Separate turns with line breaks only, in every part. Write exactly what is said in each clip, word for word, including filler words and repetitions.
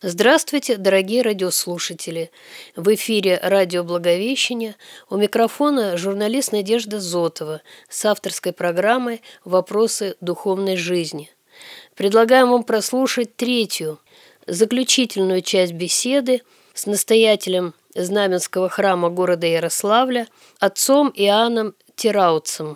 Здравствуйте, дорогие радиослушатели! В эфире радио «Благовещение». У микрофона журналист Надежда Зотова с авторской программой «Вопросы духовной жизни». Предлагаем вам прослушать третью, заключительную часть беседы с настоятелем Знаменского храма города Ярославля, отцом Иоанном Тирауцем.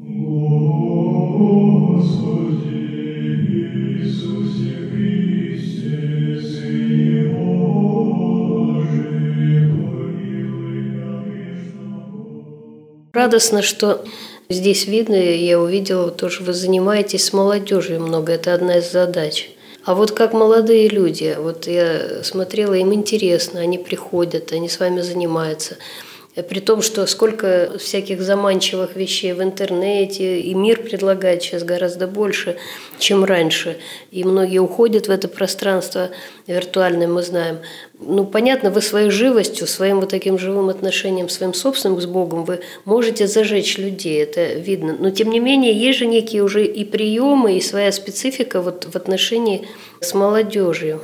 Радостно, что здесь видно, я увидела, тоже вы занимаетесь с молодежью много, это одна из задач. А вот как молодые люди, вот я смотрела, им интересно, они приходят, они с вами занимаются. При том, что сколько всяких заманчивых вещей в интернете, и мир предлагает сейчас гораздо больше, чем раньше. И многие уходят в это пространство виртуальное, мы знаем. Ну, понятно, вы своей живостью, своим вот таким живым отношением, своим собственным с Богом, вы можете зажечь людей, это видно. Но, тем не менее, есть же некие уже и приемы, и своя специфика вот в отношении с молодежью.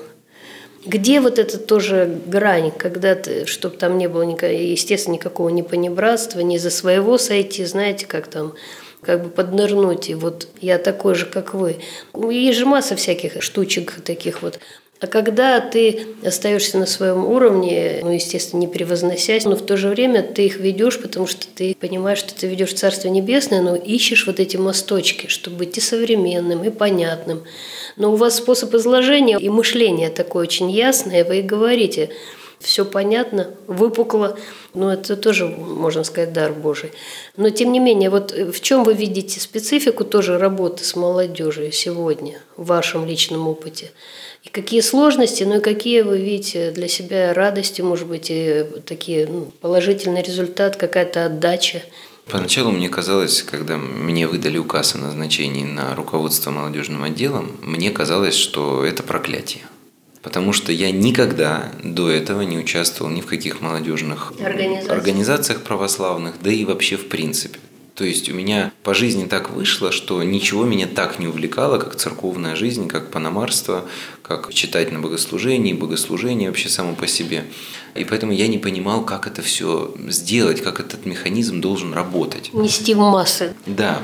Где вот эта тоже грань, когда ты, чтобы там не было, естественно, никакого ни понебратства, ни за своего сойти, знаете, как там, как бы поднырнуть, и вот я такой же, как вы. Есть же масса всяких штучек таких вот. А когда ты остаешься на своем уровне, ну, естественно, не превозносясь, но в то же время ты их ведешь, потому что ты понимаешь, что ты ведешь в Царство Небесное, но ищешь вот эти мосточки, чтобы быть и современным, и понятным. Но у вас способ изложения и мышления такое очень ясное, вы и говорите, все понятно, выпукло, ну, это тоже, можно сказать, дар Божий. Но, тем не менее, вот в чем вы видите специфику тоже работы с молодежью сегодня, в вашем личном опыте? И какие сложности, ну и какие вы видите для себя радости, может быть, и такие, ну, положительный результат, какая-то отдача?
Поначалу мне казалось, когда мне выдали указ о назначении на руководство молодежным отделом, мне казалось, что это проклятие. Потому что я никогда до этого не участвовал ни в каких молодежных
организациях,
организациях православных, да и вообще в принципе. То есть у меня по жизни так вышло, что ничего меня так не увлекало, как церковная жизнь, как паномарство, как читать на богослужении, богослужение вообще само по себе. И поэтому я не понимал, как это все сделать, как этот механизм должен работать.
Нести в массы.
Да.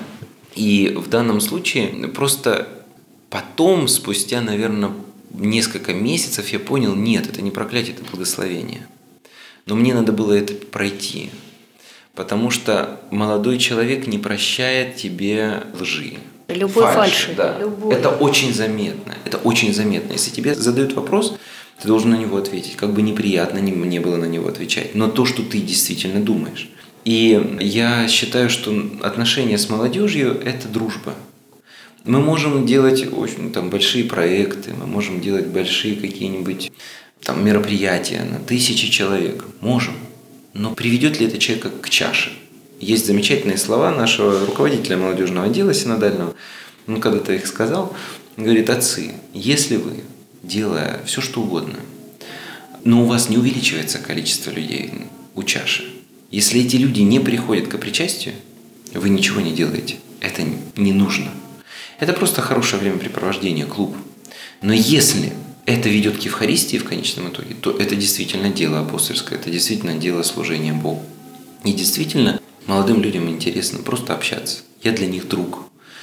И в данном случае просто потом, спустя, наверное, несколько месяцев я понял, нет, это не проклятие, это благословение. Но мне надо было это пройти. Потому что молодой человек не прощает тебе лжи.
Любой фальши. фальши
да.
Любой.
Это очень заметно. Это очень заметно. Если тебе задают вопрос, ты должен на него ответить. Как бы неприятно мне было на него отвечать. Но то, что ты действительно думаешь. И я считаю, что отношения с молодежью – это дружба. Мы можем делать очень там, большие проекты, мы можем делать большие какие-нибудь там, мероприятия на тысячи человек. Можем. Но приведет ли это человека к чаше? Есть замечательные слова нашего руководителя молодежного отдела синодального. Он когда-то их сказал. Он говорит: отцы, если вы, делая все, что угодно, но у вас не увеличивается количество людей у чаши, если эти люди не приходят к причастию, вы ничего не делаете. Это не нужно. Это просто хорошее времяпрепровождение, клуб. Но если это ведет к Евхаристии в конечном итоге, то это действительно дело апостольское, это действительно дело служения Богу. И действительно, молодым людям интересно просто общаться. Я для них друг.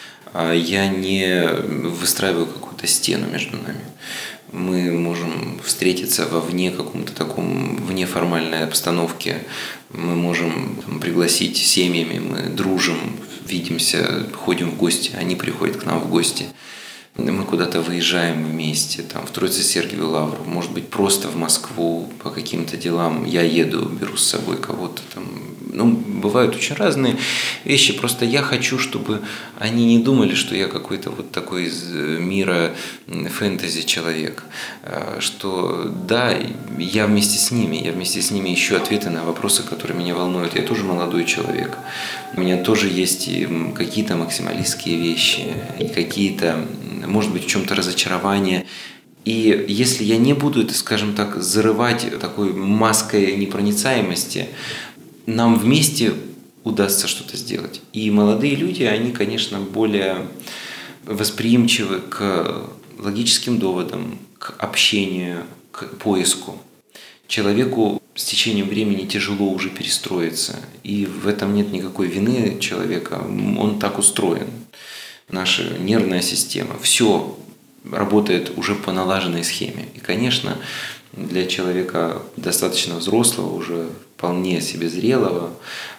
Я не выстраиваю какую-то стену между нами. Мы можем встретиться во вне каком-то таком, вне формальной обстановке. Мы можем там, пригласить семьями, мы дружим, видимся, ходим в гости, они приходят к нам в гости. Мы куда-то выезжаем вместе, там, в Троице-Сергиеву лавру, может быть, просто в Москву по каким-то делам. Я еду, беру с собой кого-то там. Ну, бывают очень разные вещи. Просто я хочу, чтобы они не думали, что я какой-то вот такой из мира фэнтези человек. Что да, я вместе с ними, я вместе с ними ищу ответы на вопросы, которые меня волнуют. Я тоже молодой человек. У меня тоже есть и какие-то максималистские вещи, и какие-то, может быть, в чем-то разочарование. И если я не буду это, скажем так, зарывать такой маской непроницаемости, нам вместе удастся что-то сделать. И молодые люди, они, конечно, более восприимчивы к логическим доводам, к общению, к поиску. Человеку с течением времени тяжело уже перестроиться, и в этом нет никакой вины человека, он так устроен. Наша нервная система, все работает уже по налаженной схеме. И, конечно, для человека достаточно взрослого, уже вполне себе зрелого,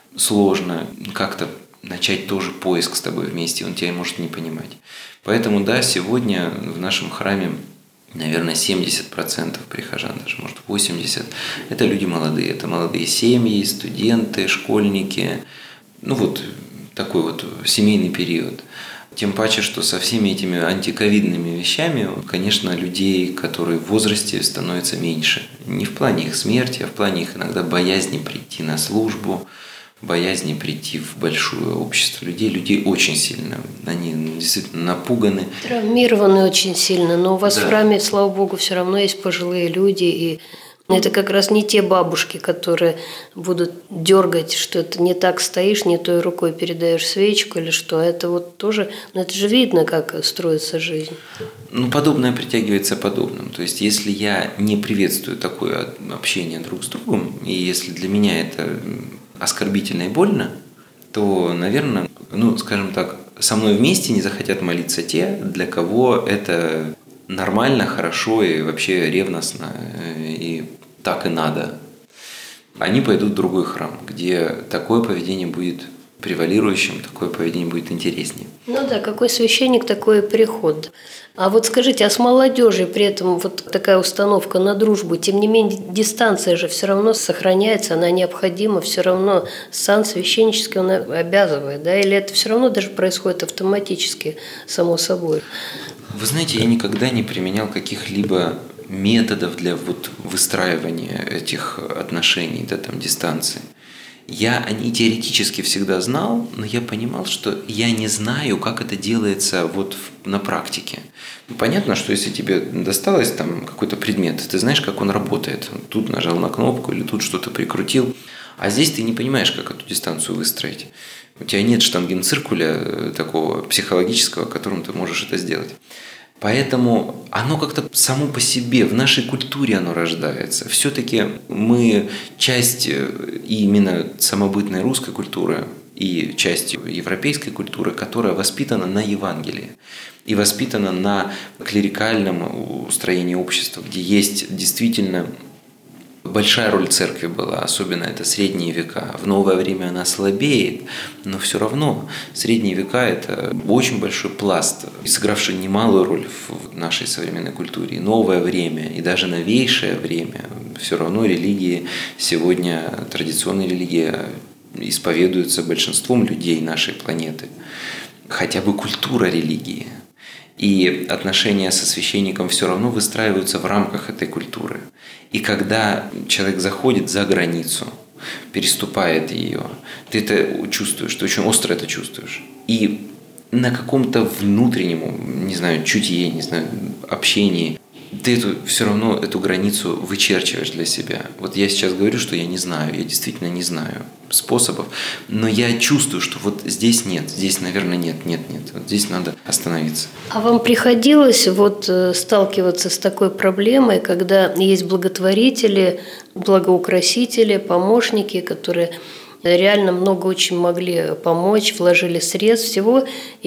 сложно как-то начать тоже поиск с тобой вместе, он тебя может не понимать. Поэтому, да, сегодня в нашем храме, наверное, семьдесят процентов прихожан, даже может восемьдесят процентов, это люди молодые, это молодые семьи, студенты, школьники, ну вот такой вот семейный период. Тем паче, что со всеми этими антиковидными вещами, конечно, людей, которые в возрасте, становится меньше. Не в плане их смерти, а в плане их иногда боязни прийти на службу, боязни прийти в большое общество людей. Людей очень сильно, они действительно напуганы.
Травмированы очень сильно, но у вас
да.
в храме, слава богу, все равно есть пожилые люди, и это как раз не те бабушки, которые будут дергать, что ты не так стоишь, не той рукой передаешь свечку или что. Это вот тоже, ну это же видно, как строится жизнь.
Ну, подобное притягивается подобным. То есть, если я не приветствую такое общение друг с другом, и если для меня это оскорбительно и больно, то, наверное, ну, скажем так, со мной вместе не захотят молиться те, для кого это нормально, хорошо и вообще ревностно, и так и надо. Они пойдут в другой храм, где такое поведение будет превалирующим, такое поведение будет интереснее.
Ну да, какой священник, такой приход. А вот скажите, а с молодежью при этом вот такая установка на дружбу, тем не менее дистанция же все равно сохраняется, она необходима, все равно сан священнический он обязывает, да, или это все равно даже происходит автоматически, само собой?
Вы знаете, я никогда не применял каких-либо методов для вот выстраивания этих отношений, да, там, дистанции. Я о ней теоретически всегда знал, но я понимал, что я не знаю, как это делается вот на практике. Понятно, что если тебе досталось там какой-то предмет, ты знаешь, как он работает. Тут нажал на кнопку или тут что-то прикрутил. А здесь ты не понимаешь, как эту дистанцию выстроить. У тебя нет штангенциркуля такого психологического, которым ты можешь это сделать. Поэтому оно как-то само по себе, в нашей культуре оно рождается. Все-таки мы часть и именно самобытной русской культуры, и часть европейской культуры, которая воспитана на Евангелии и воспитана на клерикальном устроении общества, где есть действительно большая роль церкви была, особенно это средние века. В новое время она слабеет, но все равно средние века – это очень большой пласт, сыгравший немалую роль в нашей современной культуре. И новое время, и даже новейшее время, все равно религии сегодня, традиционные религии исповедуются большинством людей нашей планеты. Хотя бы культура религии. И отношения со священником все равно выстраиваются в рамках этой культуры. И когда человек заходит за границу, переступает ее, ты это чувствуешь, ты очень остро это чувствуешь. И на каком-то внутреннем, не знаю, чутье, не знаю, общении, ты эту, все равно эту границу вычерчиваешь для себя. Вот я сейчас говорю, что я не знаю, я действительно не знаю способов, но я чувствую, что вот здесь нет, здесь, наверное, нет, нет, нет, вот здесь надо остановиться.
А вам приходилось вот сталкиваться с такой проблемой, когда есть благотворители, благоукрасители, помощники, которые реально много очень могли помочь, вложили средств всего,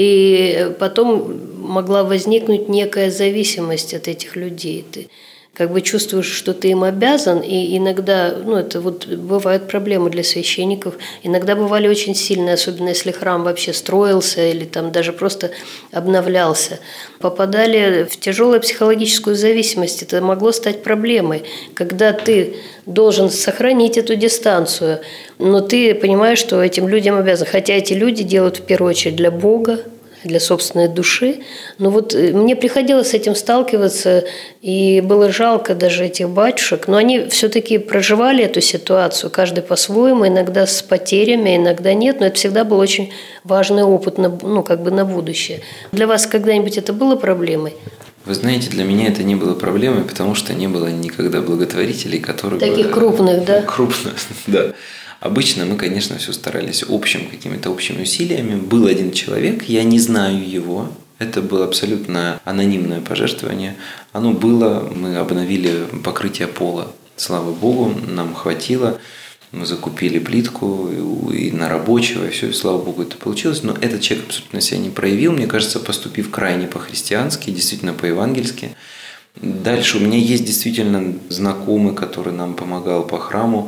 и потом могла возникнуть некая зависимость от этих людей. Ты как бы чувствуешь, что ты им обязан, и иногда, ну это вот бывают проблемы для священников, иногда бывали очень сильные, особенно если храм вообще строился или там даже просто обновлялся. Попадали в тяжелую психологическую зависимость, это могло стать проблемой, когда ты должен сохранить эту дистанцию, но ты понимаешь, что этим людям обязан, хотя эти люди делают в первую очередь для Бога, для собственной души. Но вот мне приходилось с этим сталкиваться, и было жалко даже этих батюшек. Но они все-таки проживали эту ситуацию, каждый по-своему, иногда с потерями, иногда нет. Но это всегда был очень важный опыт на, ну, как бы на будущее. Для вас когда-нибудь это было проблемой?
Вы знаете, для меня это не было проблемой, потому что не было никогда благотворителей, которые...
Таких
бы...
крупных, да?
Крупных, да. Обычно мы, конечно, все старались общим, какими-то общими усилиями. Был один человек, я не знаю его, Это было абсолютно анонимное пожертвование. Оно было, мы обновили покрытие пола. Слава Богу, нам хватило. Мы закупили плитку и на рабочего, и все, и слава Богу, это получилось. Но этот человек абсолютно себя не проявил, мне кажется, поступив крайне по-христиански, действительно по-евангельски. Дальше у меня есть действительно знакомый, который нам помогал по храму,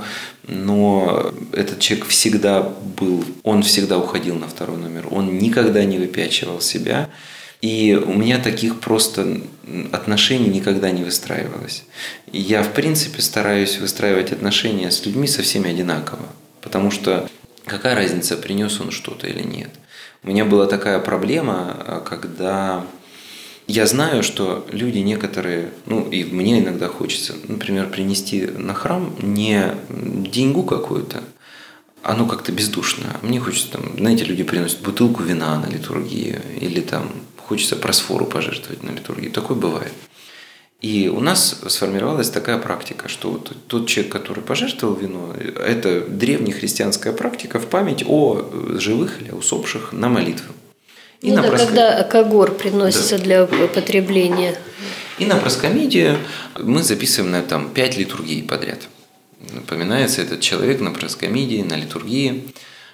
но этот человек всегда был, он всегда уходил на второй номер, он никогда не выпячивал себя. И у меня таких просто отношений никогда не выстраивалось. И я, в принципе, стараюсь выстраивать отношения с людьми со всеми одинаково. Потому что какая разница, принес он что-то или нет. У меня была такая проблема, когда я знаю, что люди некоторые, ну и мне иногда хочется, например, принести на храм не деньгу какую-то, оно как-то бездушно. Мне хочется, там, знаете, люди приносят бутылку вина на литургию или там хочется просфору пожертвовать на литургию. Такое бывает. И у нас сформировалась такая практика, что вот тот человек, который пожертвовал вино, это древнехристианская практика в память о живых или усопших на молитву. И
ну
на
да,
проско...
когда когор приносится да. для потребления.
И на проскомидию мы записываем на там пять литургий подряд. Напоминается этот человек на проскомидии, на литургии.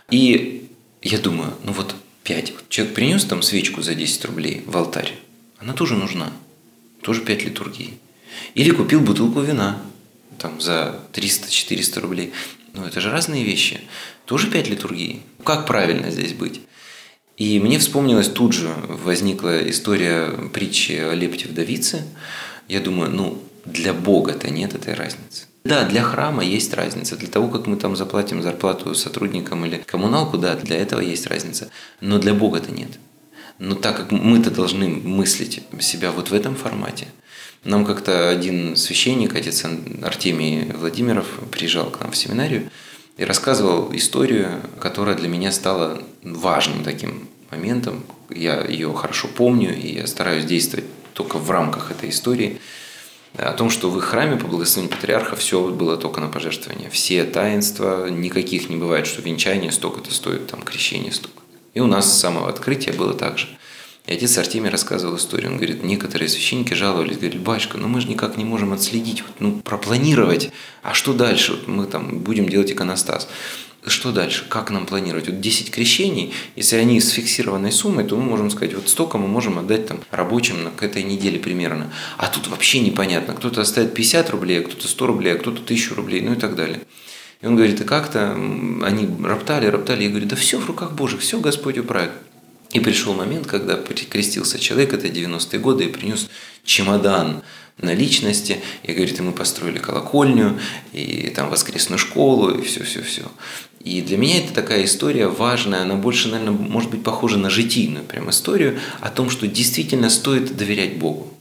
И я думаю, ну вот пять. Человек принес там свечку за десять рублей в алтарь. Она тоже нужна. Тоже пять литургий. Или купил бутылку вина там, за триста-четыреста рублей. Ну, это же разные вещи. Тоже пять литургий. Как правильно здесь быть? И мне вспомнилась тут же, возникла история притчи о лепте вдовице. Я думаю, ну, для Бога-то нет этой разницы. Да, для храма есть разница. Для того, как мы там заплатим зарплату сотрудникам или коммуналку, да, для этого есть разница. Но для Бога-то нет. Но так как мы-то должны мыслить себя вот в этом формате. Нам как-то один священник, отец Артемий Владимиров, приезжал к нам в семинарию и рассказывал историю, которая для меня стала важным таким моментом. Я ее хорошо помню, и я стараюсь действовать только в рамках этой истории. О том, что в их храме по благословению патриарха все было только на пожертвования. Все таинства, никаких не бывает, что венчание столько-то стоит, там крещение столько-то. И у нас с самого открытия было так же. И отец Артемий рассказывал историю. Он говорит, некоторые священники жаловались, говорят, батюшка, ну мы же никак не можем отследить, вот, ну пропланировать, а что дальше? Вот мы там будем делать иконостас. Что дальше? Как нам планировать? Вот десять крещений, если они с фиксированной суммой, то мы можем сказать, вот столько мы можем отдать там рабочим к этой неделе примерно. А тут вообще непонятно. Кто-то оставит пятьдесят рублей, а кто-то сто рублей, а кто-то тысячу рублей, ну и так далее. И он говорит, и как-то они роптали, роптали. Я говорю, да все в руках Божьих, все Господь управит. И пришел момент, когда крестился человек, это девяностые годы, и принес чемодан наличности. И говорит, и мы построили колокольню, и там воскресную школу, и все-все-все. И для меня это такая история важная, она больше, наверное, может быть похожа на житийную прям историю о том, что действительно стоит доверять Богу.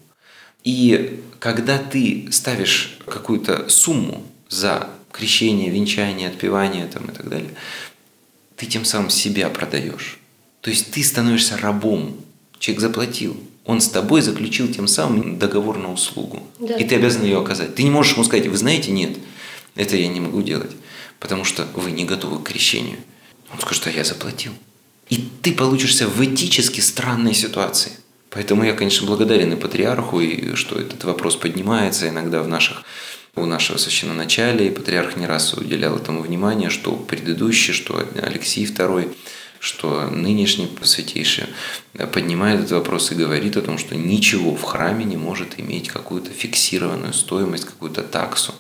И когда ты ставишь какую-то сумму за крещение, венчание, отпевание там, и так далее, ты тем самым себя продаешь. То есть ты становишься рабом. Человек заплатил. Он с тобой заключил тем самым договор на услугу. Да. И ты обязан ее оказать. Ты не можешь ему сказать, вы знаете, нет, это я не могу делать, потому что вы не готовы к крещению. Он скажет, что я заплатил. И ты получишься в этически странной ситуации. Поэтому я, конечно, благодарен и патриарху, и что этот вопрос поднимается иногда в наших, у нашего священноначалия. И патриарх не раз уделял этому внимание, что предыдущий, что Алексий второй, что нынешний святейший поднимает этот вопрос и говорит о том, что ничего в храме не может иметь какую-то фиксированную стоимость, какую-то таксу.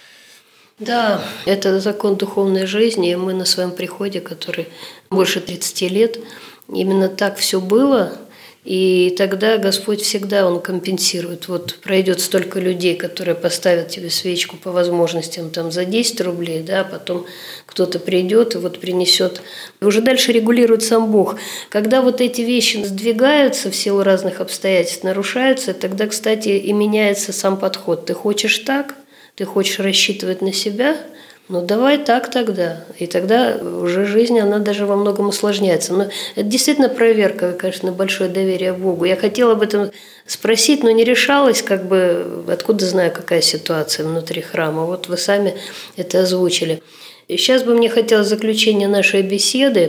Да, это закон духовной жизни, и мы на своем приходе, который больше тридцати лет, именно так все было. И тогда Господь всегда, Он компенсирует. Вот пройдет столько людей, которые поставят тебе свечку по возможностям там, за десять рублей, да, потом кто-то придет и вот принесет. И уже дальше регулирует сам Бог. Когда вот эти вещи сдвигаются в силу разных обстоятельств, нарушаются, тогда, кстати, и меняется сам подход. Ты хочешь так, ты хочешь рассчитывать на себя, ну давай так тогда. И тогда уже жизнь, она даже во многом усложняется. Но это действительно проверка, конечно, большое доверие Богу. Я хотела об этом спросить, но не решалась, как бы, откуда знаю, какая ситуация внутри храма. Вот вы сами это озвучили. И сейчас бы мне хотелось в заключение нашей беседы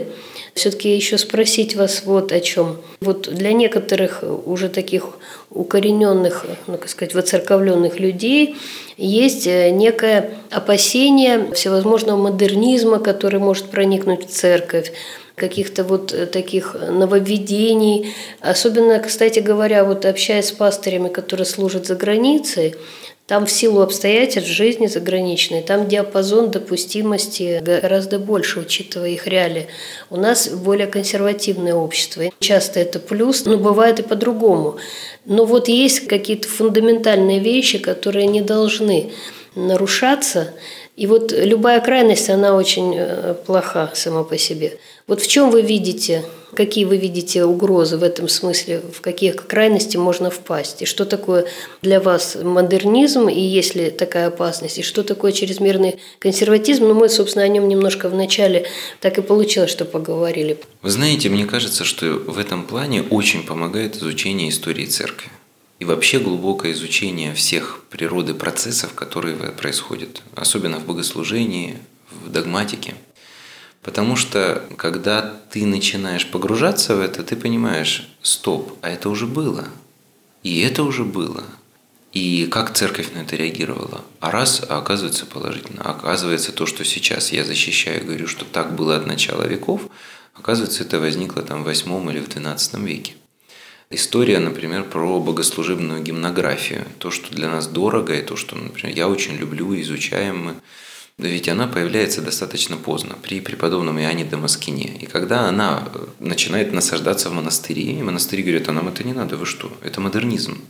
все-таки еще спросить вас вот о чем. Вот для некоторых уже таких укорененных, ну, как сказать, воцерковленных людей есть некое опасение всевозможного модернизма, который может проникнуть в церковь, каких-то вот таких нововведений. Особенно, кстати говоря, вот общаясь с пастырями, которые служат за границей, там в силу обстоятельств жизни заграничной, там диапазон допустимости гораздо больше, учитывая их реалии. У нас более консервативное общество. Часто это плюс, но бывает и по-другому. Но вот есть какие-то фундаментальные вещи, которые не должны нарушаться. И вот любая крайность, она очень плоха сама по себе. Вот в чем вы видите, какие вы видите угрозы в этом смысле, в какие крайности можно впасть? И что такое для вас модернизм, и есть ли такая опасность? И что такое чрезмерный консерватизм? Ну, мы, собственно, о нем немножко в начале так и получилось, что поговорили.
Вы знаете, мне кажется, что в этом плане очень помогает изучение истории церкви. И вообще глубокое изучение всех природы процессов, которые происходят, особенно в богослужении, в догматике. Потому что, когда ты начинаешь погружаться в это, ты понимаешь, стоп, а это уже было. И это уже было. И как церковь на это реагировала? А раз, а оказывается положительно. Оказывается, то, что сейчас я защищаю, говорю, что так было от начала веков, оказывается, это возникло там в восьмом или в двенадцатом веке. История, например, про богослужебную гимнографию. То, что для нас дорого, и то, что, например, я очень люблю, изучаем мы. Да ведь она появляется достаточно поздно, при преподобном Иоанне Дамаскине. И когда она начинает насаждаться в монастыре, и монастыри говорят, а нам это не надо, вы что? Это модернизм.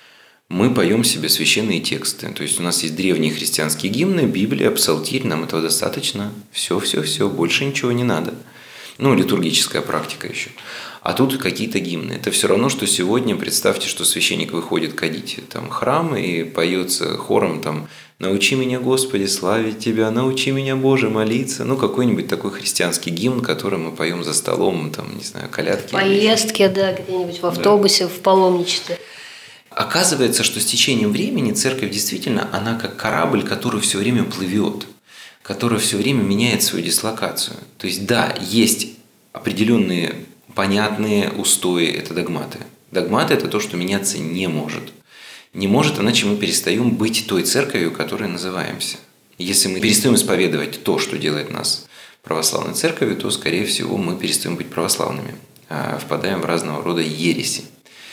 Мы поем себе священные тексты. То есть у нас есть древние христианские гимны, Библия, псалтирь, нам этого достаточно. Все, все, все, больше ничего не надо. Ну, литургическая практика еще. А тут какие-то гимны. Это все равно, что сегодня, представьте, что священник выходит кадить там храм и поется хором там «Научи меня, Господи, славить Тебя, научи меня, Боже, молиться». Ну, какой-нибудь такой христианский гимн, который мы поем за столом, там, не знаю, колядки.
В поездке, да, где-нибудь в автобусе, да. В паломничестве.
Оказывается, что с течением времени церковь действительно, она как корабль, который все время плывет, который все время меняет свою дислокацию. То есть, да, есть определенные понятные устои, это догматы. Догматы – это то, что меняться не может. Не может, иначе мы перестаем быть той церковью, которой называемся. Если мы перестаем исповедовать то, что делает нас православной церковью, то, скорее всего, мы перестаем быть православными, а впадаем в разного рода ереси.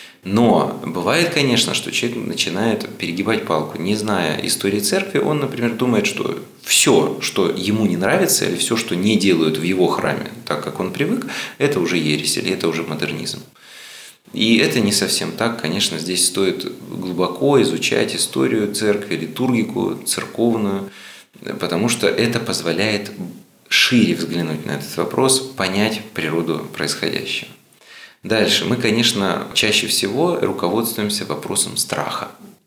Но бывает, конечно, что человек начинает перегибать палку. Не зная истории церкви, он, например, думает, что все, что ему не нравится, или все, что не делают в его храме, так как он привык, это уже ересь, или это уже модернизм. И это не совсем так. Конечно, здесь стоит глубоко изучать историю церкви, литургику церковную, потому что это позволяет шире взглянуть на этот вопрос, понять природу происходящего. Дальше. Мы, конечно, чаще всего руководствуемся вопросом страха.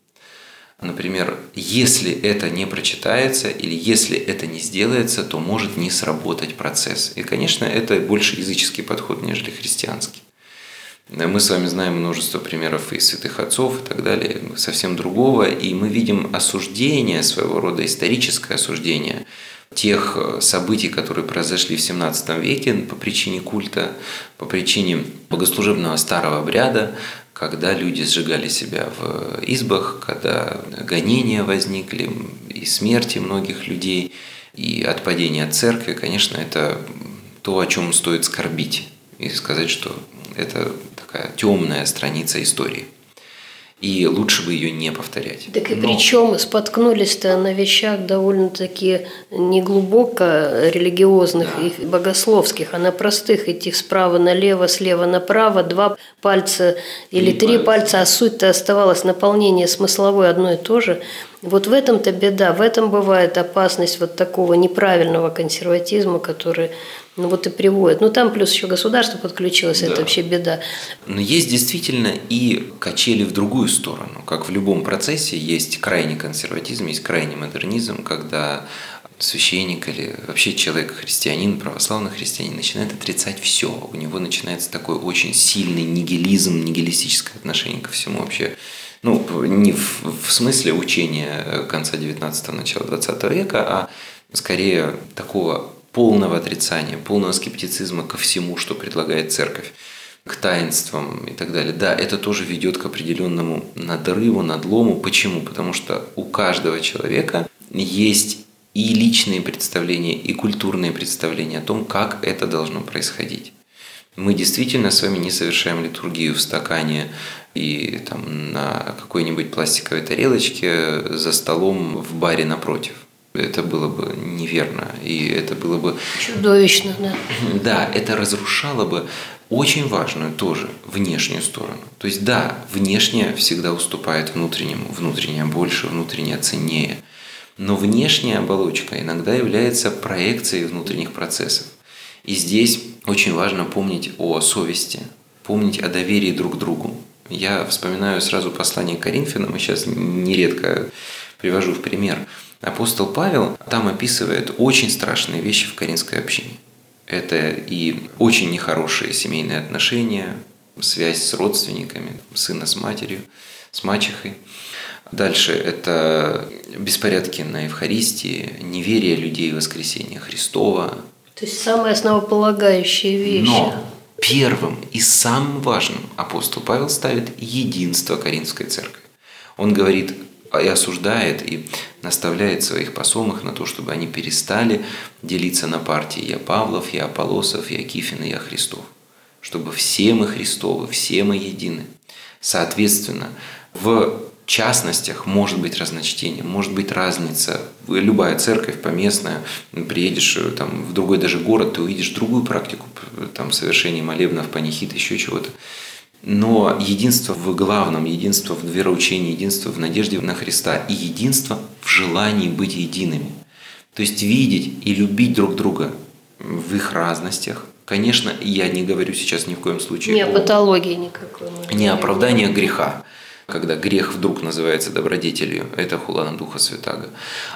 Например, если это не прочитается или если это не сделается, то может не сработать процесс. И, конечно, это больше языческий подход, нежели христианский. Мы с вами знаем множество примеров и святых отцов и так далее, совсем другого. И мы видим осуждение, своего рода историческое осуждение тех событий, которые произошли в семнадцатом веке по причине культа, по причине богослужебного старого обряда, когда люди сжигали себя в избах, когда гонения возникли, и смерти многих людей, и отпадение от церкви. Конечно, это то, о чем стоит скорбить и сказать, что это такая темная страница истории. И лучше бы ее не повторять.
Так и
Но...
причем споткнулись-то на вещах довольно-таки не глубоко религиозных да. и богословских, а на простых, идти справа налево, слева направо, два пальца или три, три пальца. пальца, а суть-то оставалась, наполнение смысловое одно и то же. Вот в этом-то беда, в этом бывает опасность вот такого неправильного консерватизма, который ну вот и приводит. Ну там плюс еще государство подключилось, да. Это вообще беда.
Но есть действительно и качели в другую сторону. Как в любом процессе есть крайний консерватизм, есть крайний модернизм, когда священник или вообще человек, христианин, православный христианин, начинает отрицать все. У него начинается такой очень сильный нигилизм, нигилистическое отношение ко всему вообще. Ну, не в, в смысле учения конца девятнадцатого, начала двадцатого века, а скорее такого полного отрицания, полного скептицизма ко всему, что предлагает церковь, к таинствам и так далее. Да, это тоже ведет к определенному надрыву, надлому. Почему? Потому что у каждого человека есть и личные представления, и культурные представления о том, как это должно происходить. Мы действительно с вами не совершаем литургию в стакане и там, на какой-нибудь пластиковой тарелочке за столом в баре напротив. Это было бы неверно, и это было бы...
Чудовищно, да.
Да, это разрушало бы очень важную тоже внешнюю сторону. То есть да, внешнее всегда уступает внутреннему, внутреннее больше, внутреннее ценнее. Но внешняя оболочка иногда является проекцией внутренних процессов. И здесь очень важно помнить о совести, помнить о доверии друг к другу. Я вспоминаю сразу послание к Коринфянам, и сейчас нередко привожу в пример. Апостол Павел там описывает очень страшные вещи в коринфской общине. Это и очень нехорошие семейные отношения, связь с родственниками, сына с матерью, с мачехой. Дальше это беспорядки на Евхаристии, неверие людей в воскресение Христова.
То есть самые основополагающие вещи.
Но первым и самым важным апостол Павел ставит единство Коринфской церкви. Он говорит и осуждает, и наставляет своих посомых на то, чтобы они перестали делиться на партии «Я Павлов», «Я Аполлосов», «Я Кифин» и «Я Христов». Чтобы все мы Христовы, все мы едины. Соответственно, в частностях может быть разночтение, может быть разница. Любая церковь поместная, приедешь там, в другой даже город, ты увидишь другую практику там, совершения молебнов, панихид, еще чего-то. Но единство в главном, единство в вероучении, единство в надежде на Христа и единство в желании быть едиными. То есть видеть и любить друг друга в их разностях. Конечно, я не говорю сейчас ни в коем случае
не
о
патологии никакой.
Не оправдание греха, когда грех вдруг называется добродетелью, это хула на Духа Святаго,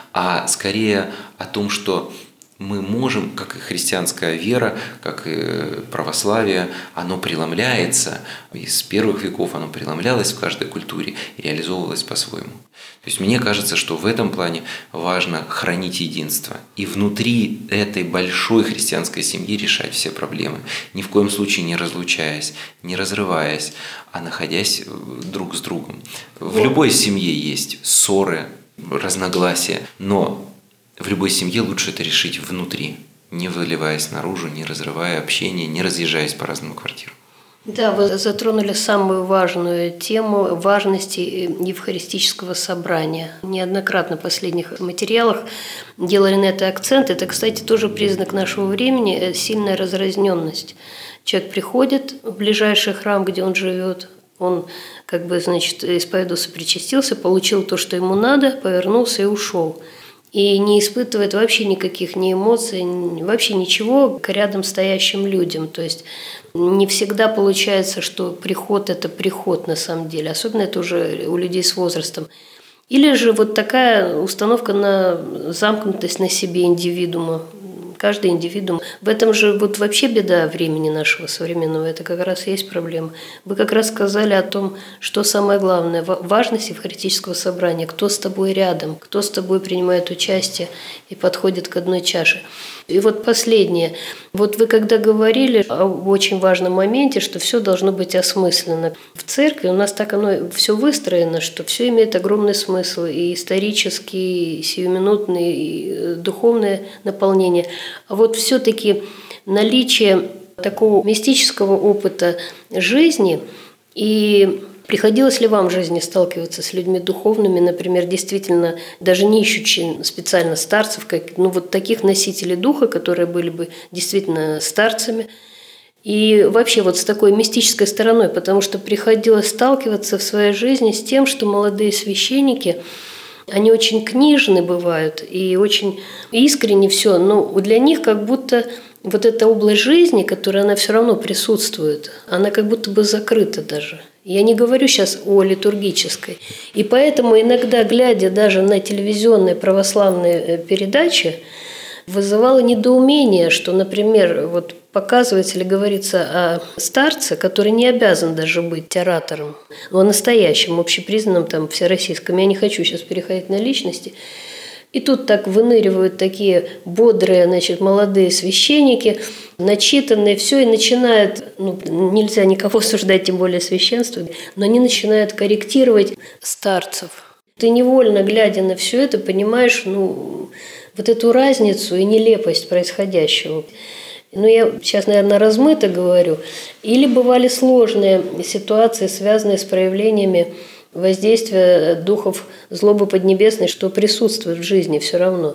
а скорее о том, что мы можем, как и христианская вера, как и православие, оно преломляется, из первых веков оно преломлялось в каждой культуре и реализовывалось по-своему. То есть мне кажется, что в этом плане важно хранить единство и внутри этой большой христианской семьи решать все проблемы, ни в коем случае не разлучаясь, не разрываясь, а находясь друг с другом. В любой семье есть ссоры, разногласия, но в любой семье лучше это решить внутри, не выливаясь наружу, не разрывая общение, не разъезжаясь по разным квартирам.
Да, вы затронули самую важную тему важности евхаристического собрания. Неоднократно в последних материалах делали на это акцент. Это, кстати, тоже признак нашего времени – сильная разразненность. Человек приходит в ближайший храм, где он живет, он как бы, значит, исповедовался, причастился, получил то, что ему надо, повернулся и ушел. И не испытывает вообще никаких ни эмоций, вообще ничего к рядом стоящим людям. То есть не всегда получается, что приход – это приход на самом деле. Особенно это уже у людей с возрастом. Или же вот такая установка на замкнутость на себе индивидуума. Каждый индивидуум. В этом же вот вообще беда времени нашего современного. Это как раз и есть проблема. Вы как раз сказали о том, что самое главное. Важность евхаристического собрания. Кто с тобой рядом, кто с тобой принимает участие и подходит к одной чаше. И вот последнее. Вот вы когда говорили о очень важном моменте, что все должно быть осмысленно. В церкви у нас так оно все выстроено, что все имеет огромный смысл. И исторический, и сиюминутный, и духовное наполнение. А вот все-таки наличие такого мистического опыта жизни и приходилось ли вам в жизни сталкиваться с людьми духовными, например, действительно даже не ищущими специально старцев, как, ну вот таких носителей духа, которые были бы действительно старцами, и вообще вот с такой мистической стороной, потому что приходилось сталкиваться в своей жизни с тем, что молодые священники, они очень книжны бывают и очень искренне все, но для них как будто вот эта область жизни, которая она все равно присутствует, она как будто бы закрыта даже. Я не говорю сейчас о литургической. И поэтому иногда, глядя даже на телевизионные православные передачи, вызывало недоумение, что, например, вот показывается или говорится о старце, который не обязан даже быть оратором, но о настоящем, общепризнанном, там, всероссийском. Я не хочу сейчас переходить на личности. И тут так выныривают такие бодрые, значит, молодые священники, начитанные, все, и начинают, ну, нельзя никого осуждать, тем более священство, но они начинают корректировать старцев. Ты невольно, глядя на все это, понимаешь, ну, вот эту разницу и нелепость происходящего. Ну, я сейчас, наверное, размыто говорю. Или бывали сложные ситуации, связанные с проявлениями воздействия духов злобы поднебесной, что присутствует в жизни все равно.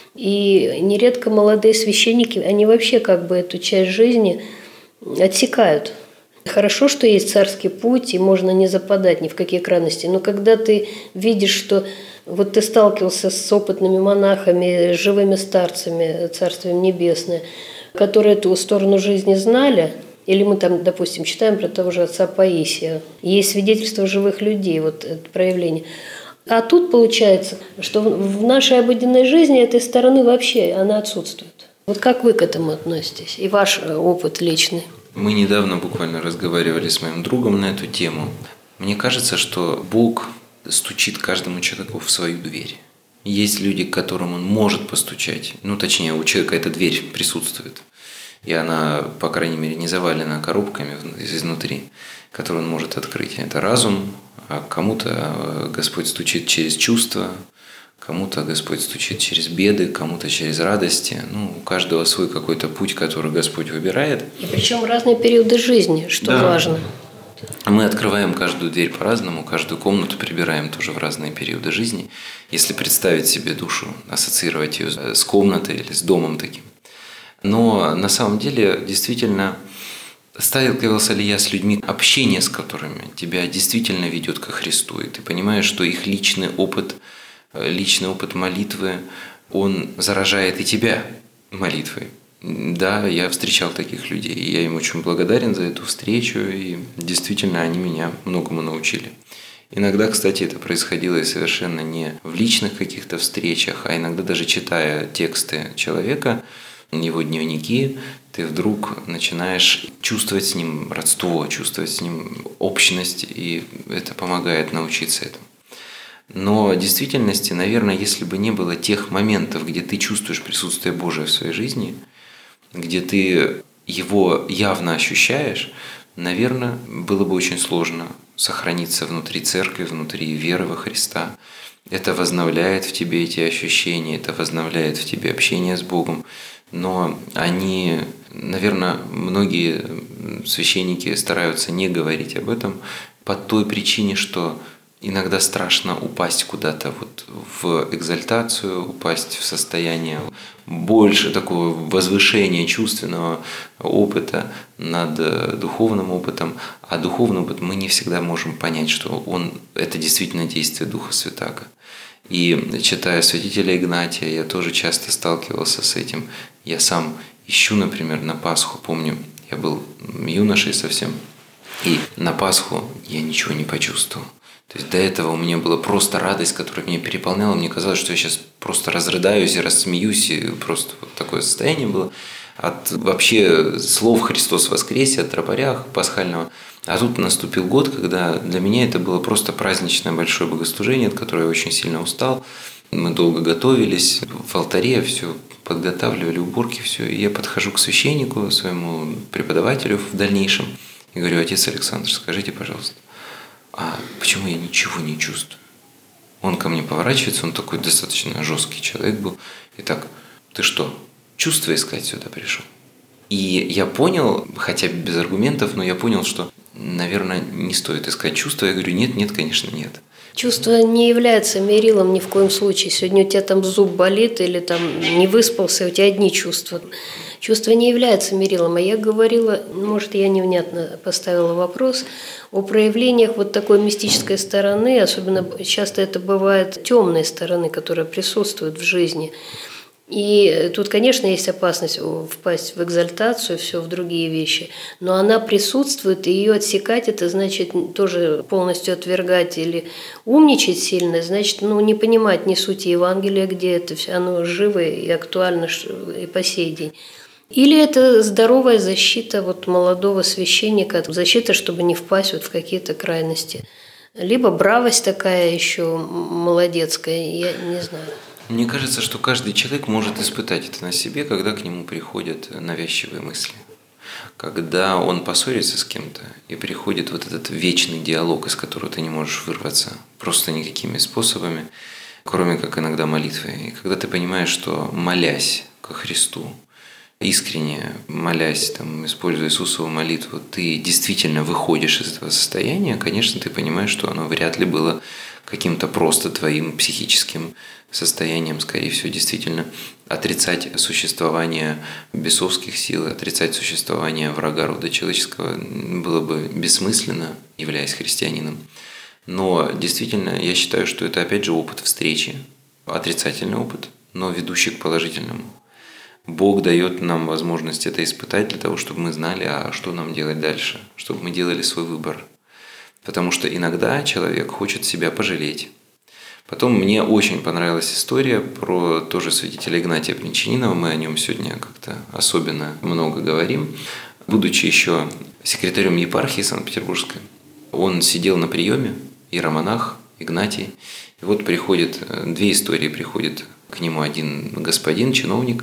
И нередко молодые священники, они вообще как бы эту часть жизни отсекают. Хорошо, что есть царский путь, и можно не западать ни в какие крайности. Но когда ты видишь, что вот ты сталкивался с опытными монахами, живыми старцами, Царствием Небесное, которые эту сторону жизни знали, или мы там, допустим, читаем про того же отца Паисия, есть свидетельства живых людей, вот это проявление. А тут получается, что в нашей обыденной жизни этой стороны вообще она отсутствует. Вот как вы к этому относитесь? И ваш опыт личный?
Мы недавно буквально разговаривали с моим другом на эту тему. Мне кажется, что Бог стучит каждому человеку в свою дверь. Есть люди, к которым он может постучать. Ну, точнее, у человека эта дверь присутствует. И она, по крайней мере, не завалена коробками изнутри, которые он может открыть. Это разум, а кому-то Господь стучит через чувства, кому-то Господь стучит через беды, кому-то через радости. Ну, у каждого свой какой-то путь, который Господь выбирает.
И причем разные периоды жизни, что
да.
важно.
Мы открываем каждую дверь по-разному, каждую комнату прибираем тоже в разные периоды жизни. Если представить себе душу, ассоциировать ее с комнатой или с домом таким. Но на самом деле, действительно, сталкивался ли я с людьми, общение с которыми тебя действительно ведет ко Христу, и ты понимаешь, что их личный опыт, личный опыт молитвы, он заражает и тебя молитвой. Да, я встречал таких людей, и я им очень благодарен за эту встречу, и действительно они меня многому научили. Иногда, кстати, это происходило и совершенно не в личных каких-то встречах, а иногда даже читая тексты человека, его дневники, ты вдруг начинаешь чувствовать с ним родство, чувствовать с ним общность, и это помогает научиться этому. Но в действительности, наверное, если бы не было тех моментов, где ты чувствуешь присутствие Божие в своей жизни, где ты его явно ощущаешь, наверное, было бы очень сложно сохраниться внутри церкви, внутри веры во Христа. Это возобновляет в тебе эти ощущения, это возобновляет в тебе общение с Богом. Но они, наверное, многие священники стараются не говорить об этом по той причине, что иногда страшно упасть куда-то вот в экзальтацию, упасть в состояние больше такого возвышения чувственного опыта над духовным опытом. А духовный опыт мы не всегда можем понять, что он, это действительно действие Духа Святаго. И читая святителя Игнатия, я тоже часто сталкивался с этим. Я сам ищу, например, на Пасху, помню, я был юношей совсем, и на Пасху я ничего не почувствовал. То есть до этого у меня была просто радость, которая меня переполняла. Мне казалось, что я сейчас просто разрыдаюсь и рассмеюсь, и просто вот такое состояние было от вообще слов «Христос воскресе», от тропаря пасхального. А тут наступил год, когда для меня это было просто праздничное большое богослужение, от которого я очень сильно устал. Мы долго готовились, в алтаре все подготавливали, уборки, все. И я подхожу к священнику, своему преподавателю в дальнейшем, и говорю: отец Александр, скажите, пожалуйста, а почему я ничего не чувствую? Он ко мне поворачивается, он такой достаточно жесткий человек был. И так: ты что, чувства искать сюда пришел? И я понял, хотя без аргументов, но я понял, что, наверное, не стоит искать чувства. Я говорю: нет, нет, конечно, нет.
Чувство не является мерилом ни в коем случае. Сегодня у тебя там зуб болит или там не выспался, у тебя одни чувства. Чувство не является мерилом. А я говорила, может, я невнятно поставила вопрос, о проявлениях вот такой мистической стороны, особенно часто это бывает темной стороны, которая присутствует в жизни. И тут, конечно, есть опасность впасть в экзальтацию, все в другие вещи, но она присутствует, и ее отсекать, это значит тоже полностью отвергать или умничать сильно, значит, ну, не понимать ни сути Евангелия, где это все, оно живо и актуально и по сей день. Или это здоровая защита вот молодого священника, защита, чтобы не впасть вот в какие-то крайности. Либо бравость такая еще молодецкая, я не знаю.
Мне кажется, что каждый человек может испытать это на себе, когда к нему приходят навязчивые мысли. Когда он поссорится с кем-то, и приходит вот этот вечный диалог, из которого ты не можешь вырваться просто никакими способами, кроме как иногда молитвой. И когда ты понимаешь, что молясь ко Христу, искренне молясь, там, используя Иисусову молитву, ты действительно выходишь из этого состояния, конечно, ты понимаешь, что оно вряд ли было каким-то просто твоим психическим состоянием, скорее всего, действительно отрицать существование бесовских сил, отрицать существование врага рода человеческого было бы бессмысленно, являясь христианином. Но действительно, я считаю, что это опять же опыт встречи, отрицательный опыт, но ведущий к положительному. Бог дает нам возможность это испытать для того, чтобы мы знали, а что нам делать дальше, чтобы мы делали свой выбор. Потому что иногда человек хочет себя пожалеть. Потом мне очень понравилась история про тоже святителя Игнатия Бринчанинова. Мы о нем сегодня как-то особенно много говорим. Будучи еще секретарем епархии Санкт-Петербургской, он сидел на приеме, иеромонах Игнатий. И вот приходит, две истории приходит к нему один господин, чиновник,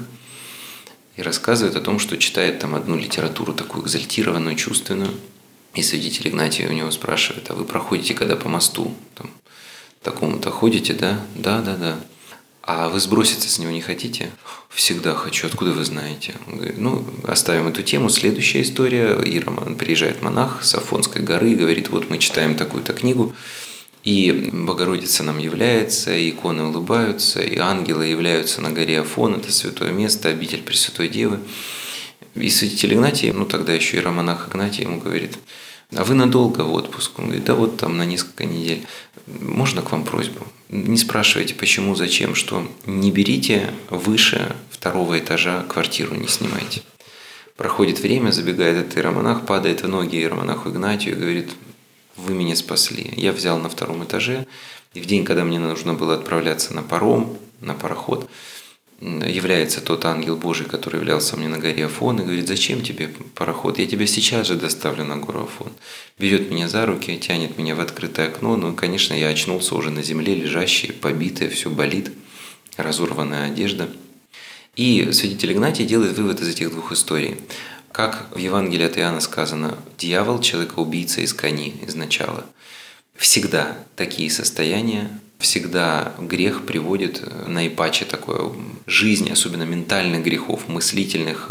и рассказывает о том, что читает там одну литературу такую экзальтированную, чувственную. И святитель Игнатий у него спрашивает: а вы проходите когда по мосту? Там, такому-то ходите, да? Да, да, да. А вы сброситься с него не хотите? Всегда хочу. Откуда вы знаете? Он говорит: ну, оставим эту тему. Следующая история. Иеромон, приезжает монах с Афонской горы и говорит: вот мы читаем такую-то книгу, и Богородица нам является, и иконы улыбаются, и ангелы являются на горе Афон. Это святое место, обитель Пресвятой Девы. И святитель Игнатий, ну тогда еще иеромонах Игнатий, ему говорит: а вы надолго в отпуск? Он говорит: да вот там на несколько недель. Можно к вам просьбу? Не спрашивайте, почему, зачем, что. Не берите выше второго этажа квартиру, не снимайте. Проходит время, забегает этот иеромонах, падает в ноги иеромонаху Игнатию и говорит: вы меня спасли. Я взял на втором этаже, и в день, когда мне нужно было отправляться на паром, на пароход, является тот ангел Божий, который являлся мне на горе Афон, и говорит: зачем тебе пароход? Я тебя сейчас же доставлю на гору Афон. Берет меня за руки, тянет меня в открытое окно. Ну, конечно, я очнулся уже на земле, лежащий, побитый, все болит, разорванная одежда. И святитель Игнатий делает вывод из этих двух историй. Как в Евангелии от Иоанна сказано: дьявол – человека-убийца из кони, изначала. Всегда такие состояния, всегда грех приводит, наипаче такое, жизнь, особенно ментальных грехов, мыслительных,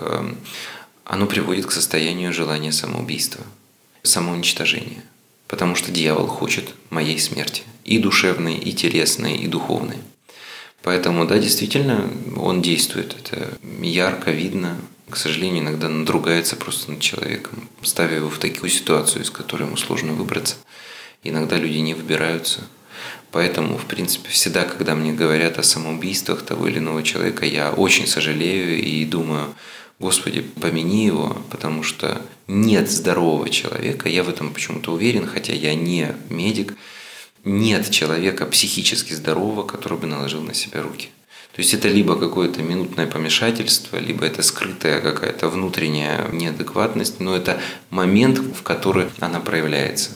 оно приводит к состоянию желания самоубийства, самоуничтожения. Потому что дьявол хочет моей смерти, и душевной, и телесной, и духовной. Поэтому, да, действительно, он действует, это ярко видно. К сожалению, иногда надругается просто над человеком, ставя его в такую ситуацию, из которой ему сложно выбраться. Иногда люди не выбираются. Поэтому, в принципе, всегда, когда мне говорят о самоубийствах того или иного человека, я очень сожалею и думаю: Господи, помяни его, потому что нет здорового человека, я в этом почему-то уверен, хотя я не медик, нет человека психически здорового, который бы наложил на себя руки. То есть это либо какое-то минутное помешательство, либо это скрытая какая-то внутренняя неадекватность, но это момент, в который она проявляется.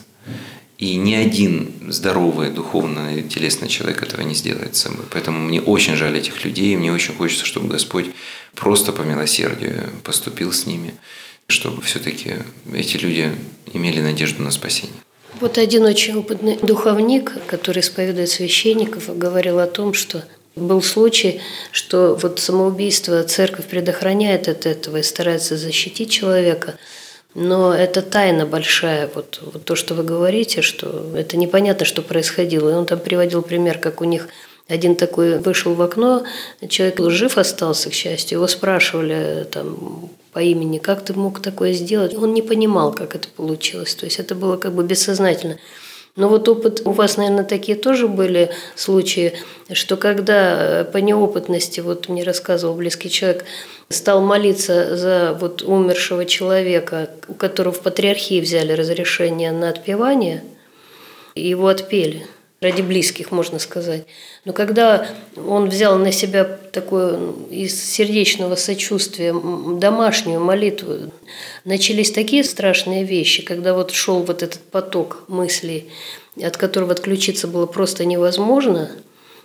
И ни один здоровый, духовно и телесный человек этого не сделает с собой. Поэтому мне очень жаль этих людей, и мне очень хочется, чтобы Господь просто по милосердию поступил с ними, чтобы все-таки эти люди имели надежду на спасение.
Вот один очень опытный духовник, который исповедует священников, говорил о том, что был случай, что вот самоубийство церковь предохраняет от этого и старается защитить человека, но это тайна большая, вот, вот то, что вы говорите, что это непонятно, что происходило. И он там приводил пример, как у них один такой вышел в окно, человек жив остался, к счастью, его спрашивали там по имени: как ты мог такое сделать? Он не понимал, как это получилось, то есть это было как бы бессознательно. Но вот опыт, у вас, наверное, такие тоже были случаи, что когда по неопытности, вот мне рассказывал близкий человек, стал молиться за вот умершего человека, у которого в патриархии взяли разрешение на отпевание, и его отпели. Ради близких, можно сказать. Но когда он взял на себя такое из сердечного сочувствия домашнюю молитву, начались такие страшные вещи, когда вот шел вот этот поток мыслей, от которого отключиться было просто невозможно.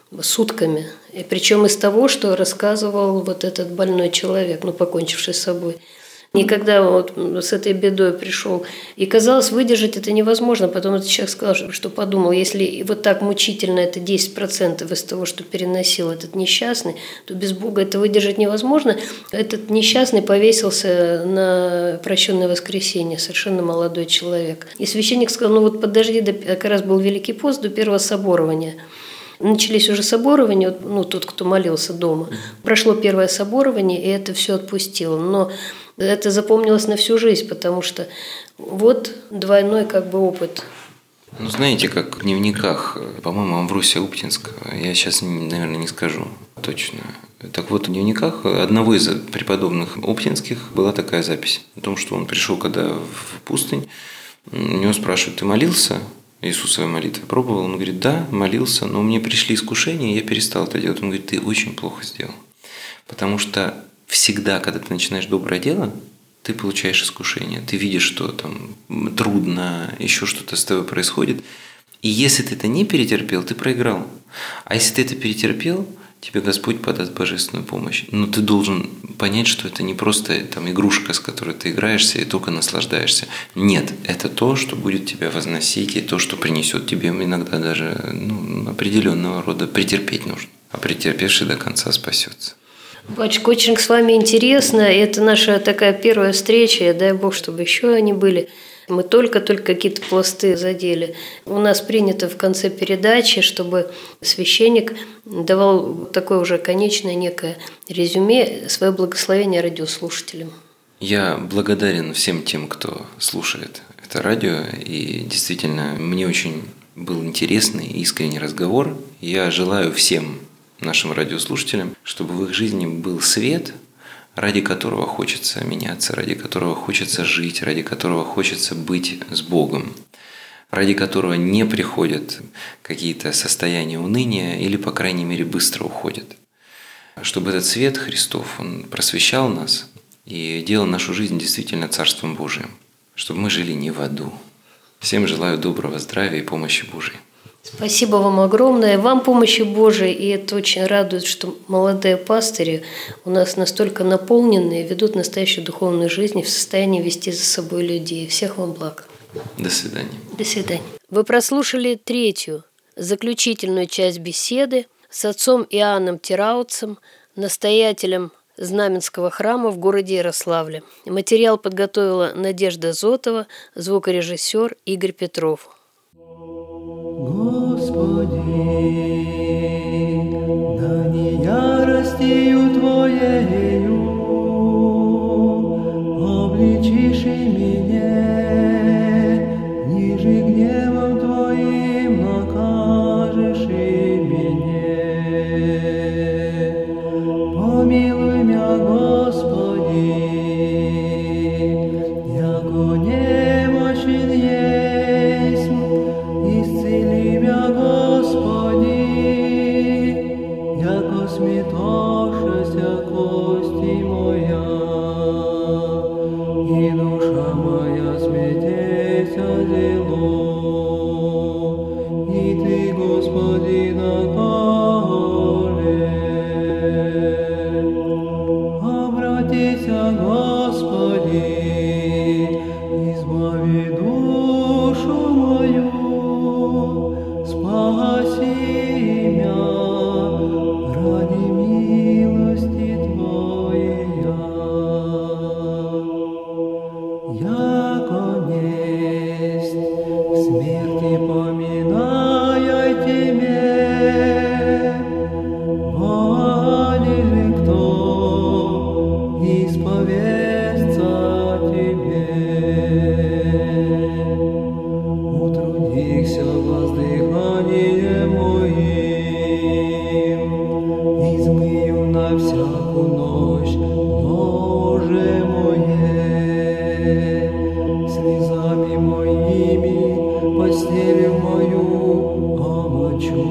сутками. И причем из того, что рассказывал вот этот больной человек, ну, покончивший с собой. И когда вот с этой бедой пришел, и казалось, выдержать это невозможно. Потом этот человек сказал, что, что подумал, если вот так мучительно это десять процентов из того, что переносил этот несчастный, то без Бога это выдержать невозможно. Этот несчастный повесился на прощенное воскресенье, совершенно молодой человек. И священник сказал, ну вот подожди, до, как раз был Великий пост, до первого соборования. Начались уже соборования, ну, тот, кто молился дома. Прошло первое соборование, и это все отпустило. Но это запомнилось на всю жизнь, потому что вот двойной как бы опыт.
Ну, знаете, как в дневниках, по-моему, Амвросия Уптинского, я сейчас, наверное, не скажу точно. Так вот, в дневниках одного из преподобных Уптинских была такая запись о том, что он пришел когда в пустынь, у него спрашивают, ты молился? Иисусовой молитвы пробовал? Он говорит, да, молился, но мне пришли искушения, и я перестал это делать. Он говорит, ты очень плохо сделал. Потому что всегда, когда ты начинаешь доброе дело, ты получаешь искушение. Ты видишь, что там трудно, еще что-то с тобой происходит. И если ты это не перетерпел, ты проиграл. А если ты это перетерпел, тебе Господь подаст божественную помощь. Но ты должен понять, что это не просто там, игрушка, с которой ты играешься и только наслаждаешься. Нет, это то, что будет тебя возносить, и то, что принесет тебе иногда даже ну, определенного рода претерпеть нужно. А претерпевший до конца спасется.
Батюшка, очень с вами интересно. Это наша такая первая встреча. Дай Бог, чтобы еще они были. Мы только-только какие-то пласты задели. У нас принято в конце передачи, чтобы священник давал такое уже конечное некое резюме, свое благословение радиослушателям.
Я благодарен всем тем, кто слушает это радио. И действительно, мне очень был интересный и искренний разговор. Я желаю всем нашим радиослушателям, чтобы в их жизни был свет, ради которого хочется меняться, ради которого хочется жить, ради которого хочется быть с Богом, ради которого не приходят какие-то состояния уныния или, по крайней мере, быстро уходят. Чтобы этот свет Христов, он просвещал нас и делал нашу жизнь действительно Царством Божиим, чтобы мы жили не в аду. Всем желаю доброго здравия и помощи Божией.
Спасибо вам огромное. Вам помощи Божией, и это очень радует, что молодые пастыри у нас настолько наполненные, ведут настоящую духовную жизнь и в состоянии вести за собой людей. Всех вам благ.
До свидания.
До свидания. Вы прослушали третью, заключительную часть беседы с отцом Иоанном Тираутцем, настоятелем Знаменского храма в городе Ярославле. Материал подготовила Надежда Зотова, звукорежиссер Игорь Петров.
Господи, да не яростью Твоею обличишь и меня, ниже гневом Твоим накажешь и меня. Помилуй меня, Господи, яко немощен есть, исцели меня, Господи, яко сметавшаяся кости моя, и душа моя сметеся зело, и Ты, Господи, наколе. Обратися, Господи, избави душу мою, спаси меня ради милости Твоей. Яко несть в смерти поминайте меня, вали же кто исповестся Тебе. Утрудихся воздыханием моим, измыю на всякую ночь ложе мое, слезами моими постель мою омочу.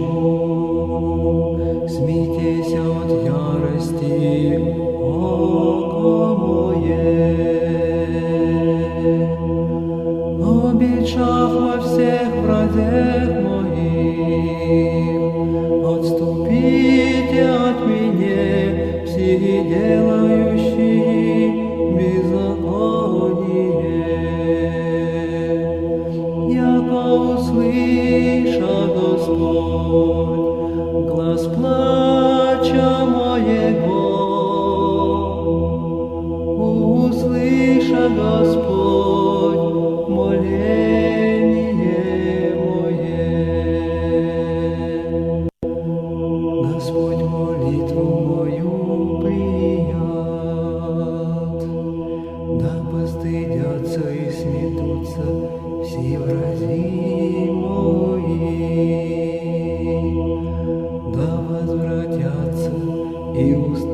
Смейтеся от ярости, око мое. Обещав во всех вразях моих, отступи делающие беззаконие. Яко услыша Господь глас плача моего, услыша Господь моление мое. Господь молитву мою прият, да постыдятся и сметутся все врази мои, да возвратятся и устранятся